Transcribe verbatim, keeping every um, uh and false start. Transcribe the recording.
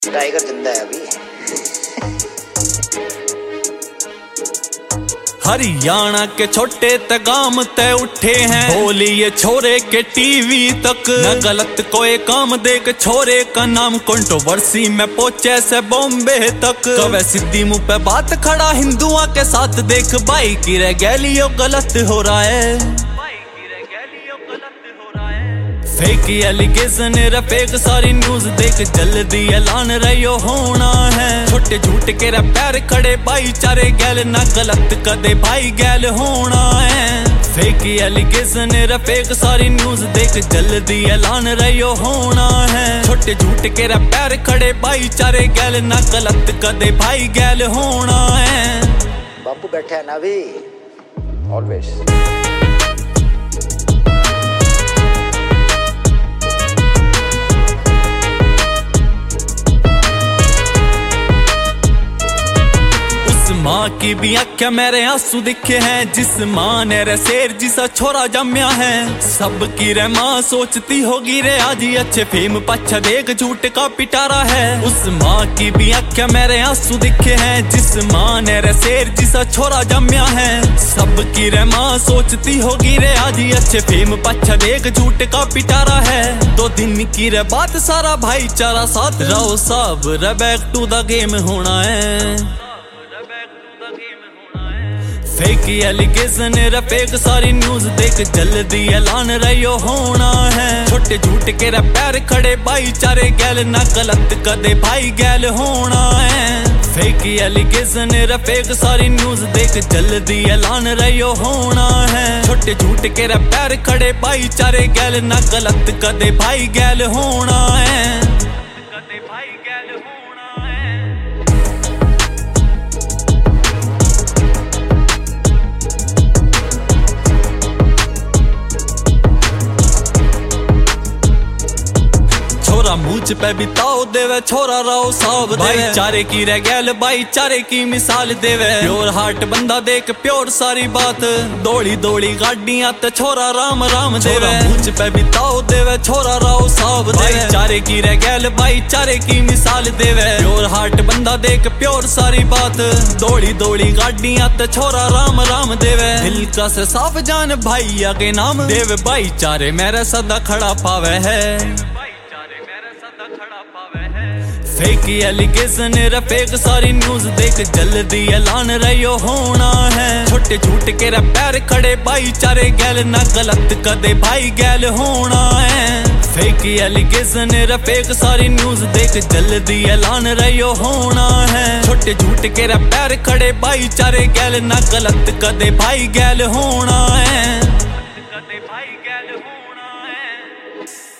Tiger जिंदा है अभी। हरियाणा के छोटे तगाम ते उठे हैं, बोली ये छोरे के टीवी तक न गलत कोई काम देख छोरे का नाम कंट्रोवर्सी में पहुंचे से बॉम्बे तक। कवे सीधी मुंह पे बात खड़ा हिंदुओं के साथ, देख भाई की रह गैलियो गलत हो रहा है। फेक एलिगेशन फेक सारी न्यूज देख जल्दी ऐलान रहियो होना है। छोटे झूठ के रे पैर खड़े भाईचारे गैल ना गलत कदे भाई गैल होना है। फेक एलिगेशन फेक सारी न्यूज देख जल्दी ऐलान रहियो होना है। छोटे झूठ के रे पैर खड़े भाईचारे गैल ना गलत कदे भाई गैल होना है। बापू बैठे है ना अभी ऑलवेज। माँ की भी आख्या मेरे आंसू दिखे हैं, जिस माँ ने रे शेर जिसा छोरा जम्या है। सबकी रे माँ सोचती होगी रे आज ही अच्छे फेम पच्छा देख झूठ का पिटारा है। उस माँ की भी आख्या मेरे आंसू दिखे हैं, जिस माँ ने रे शेर जिसा छोरा जम्या है। सबकी रे माँ सोचती होगी रे आज ही अच्छे फेम पच्छा देख झूठ का पिटारा है। दो दिन की रे बात सारा भाईचारा साथ रहो सब रे बैक टू द गेम होना है। फेक एलिगेशन फेक सारी न्यूज देख जल्दी ऐलान रहियो होना है। छोटे झूठ के रे पैर खड़े भाईचारे गैल ना गलत कदे भाई गैल होना है। फेक एलिगेशन फेक सारी न्यूज देख जल्दी ऐलान रहियो होना है। छोटे झूठ के रे पैर खड़े भाईचारे गैल ना गलत कदे भाई गैल होना है। कदे भाई गैल होना है। मुझ पे बिताओ देवे छोरा राव साहब भाईचारे की रह गैल भाईचारे की मिसाल देवे। प्योर हार्ट बंदा देख प्योर सारी बात, दौड़ी दौड़ी गाड़ियां ते छोरा राम राम देवे। मुझ पे बिताओ देवे छोरा राव साहब भाईचारे की रह गैल भाईचारे की मिसाल देवे। प्योर हार्ट बंदा देख प्योर सारी बात, दौड़ी दौड़ी गाड़ियां ते छोरा राम राम देवे। दिल का से साफ जान भैया के नाम देवे, भाईचारे मेरे सदा खड़ा पावे है। फेक एलिगेशन फेक सारी न्यूज देख जल्दी ऐलान रहियो होना है। छोटे झूठ के रे पैर खड़े भाईचारे गैल ना गलत कदे भाई गैल होना है। फेक एलिगेशन फेक सारी न्यूज देख जल्दी ऐलान रहियो होना है। छोटे झूठ के रे पैर खड़े भाईचारे गैल ना गलत कदे भाई गैल होना है। कदे भाई गैल होना है।